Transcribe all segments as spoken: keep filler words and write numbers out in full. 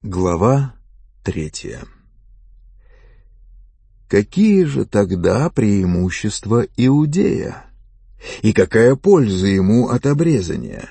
Глава третья. Какие же тогда преимущества Иудея? И какая польза ему от обрезания?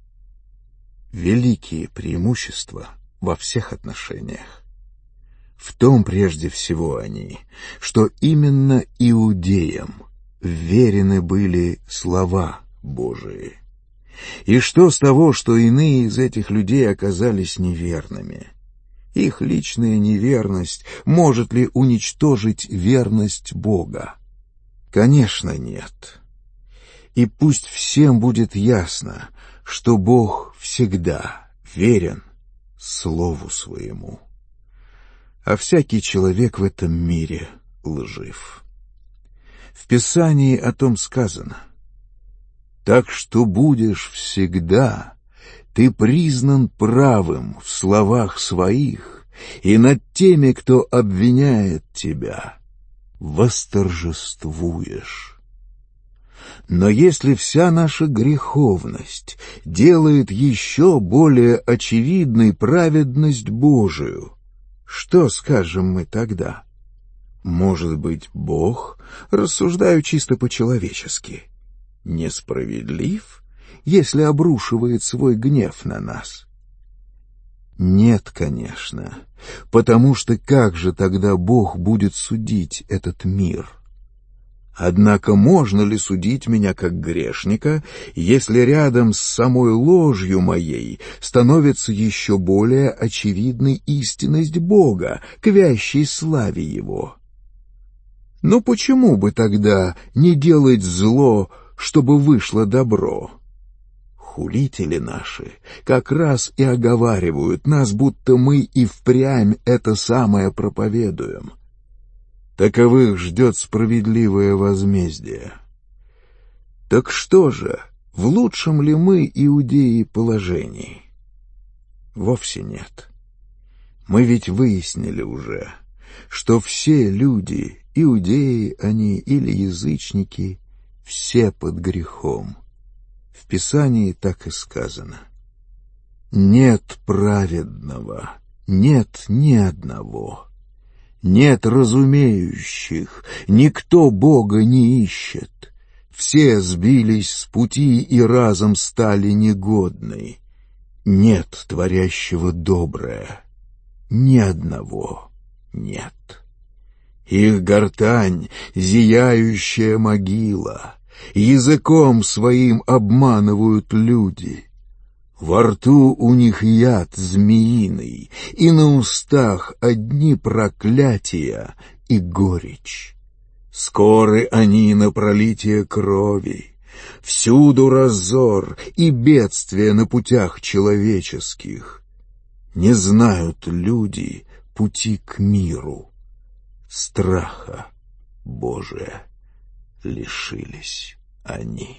Великие преимущества во всех отношениях. В том прежде всего они, что именно иудеям верены были слова Божии. И что с того, что иные из этих людей оказались неверными? Их личная неверность может ли уничтожить верность Бога? Конечно, нет. И пусть всем будет ясно, что Бог всегда верен Слову Своему, а всякий человек в этом мире лжив. В Писании о том сказано: «Так что будешь всегда ты признан правым в словах своих, и над теми, кто обвиняет тебя, восторжествуешь». Но если вся наша греховность делает еще более очевидной праведность Божию, что скажем мы тогда? Может быть, Бог, рассуждаю чисто по-человечески, несправедлив, если обрушивает свой гнев на нас? Нет, конечно, потому что как же тогда Бог будет судить этот мир? Однако можно ли судить меня как грешника, если рядом с самой ложью моей становится еще более очевидной истинность Бога к вящей славе Его? Но почему бы тогда не делать зло, чтобы вышло добро? Хулители наши как раз и оговаривают нас, будто мы и впрямь это самое проповедуем. Таковых ждет справедливое возмездие. Так что же, в лучшем ли мы, иудеи, положении? Вовсе нет. Мы ведь выяснили уже, что все люди, иудеи они или язычники, все под грехом. В Писании так и сказано: «Нет праведного, нет ни одного, нет разумеющих, никто Бога не ищет, все сбились с пути и разом стали негодны, нет творящего доброе, ни одного нет. Их гортань — зияющая могила, языком своим обманывают люди. Во рту у них яд змеиный, и на устах одни проклятия и горечь. Скоры они на пролитие крови, всюду раздор и бедствие на путях человеческих. Не знают люди пути к миру, страха Божия лишились они».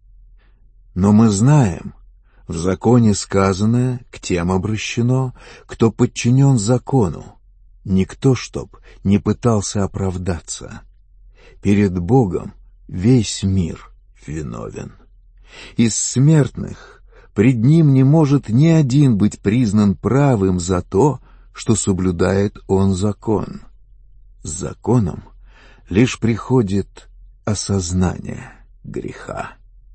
Но мы знаем, в законе сказанное к тем обращено, кто подчинен закону, никто чтоб не пытался оправдаться. Перед Богом весь мир виновен. Из смертных пред Ним не может ни один быть признан правым за то, что соблюдает он закон. С законом лишь приходит осознание греха.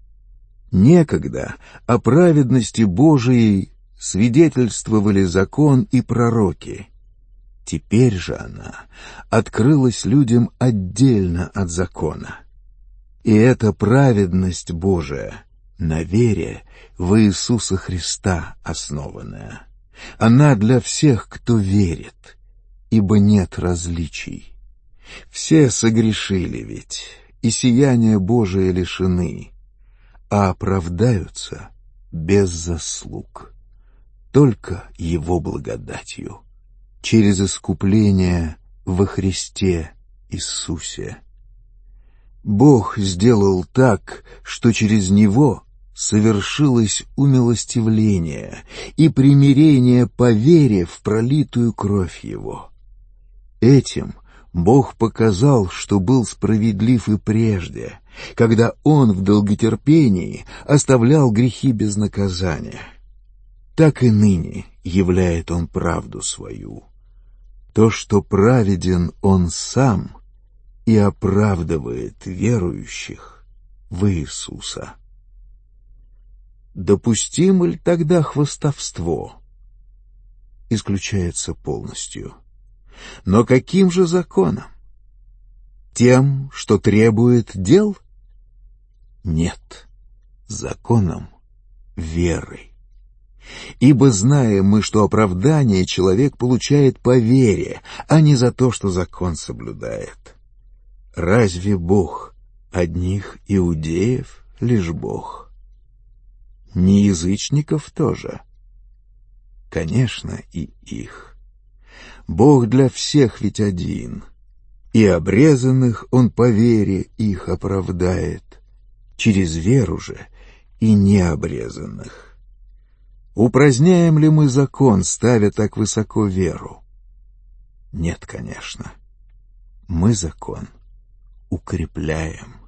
Некогда о праведности Божией свидетельствовали закон и пророки. Теперь же она открылась людям отдельно от закона. И эта праведность Божия на вере в Иисуса Христа основанная. Она для всех, кто верит, ибо нет различий. Все согрешили ведь, и сияния Божия лишены, а оправдаются без заслуг, только Его благодатью, через искупление во Христе Иисусе. Бог сделал так, что через Него совершилось умилостивление и примирение по вере в пролитую кровь Его. Этим Бог показал, что был справедлив и прежде, когда Он в долготерпении оставлял грехи без наказания. Так и ныне являет он правду свою, то, что праведен он сам и оправдывает верующих в Иисуса. Допустимо ли тогда хвастовство? Исключается полностью. Но каким же законом? Тем, что требует дел? Нет, законом веры. Ибо знаем мы, что оправдание человек получает по вере, а не за то, что закон соблюдает. Разве Бог одних иудеев лишь Бог? Не язычников тоже? Конечно, и их. Бог для всех ведь один, и обрезанных Он по вере их оправдает, через веру же и необрезанных. Упраздняем ли мы закон, ставя так высоко веру? Нет, конечно. Мы закон укрепляем.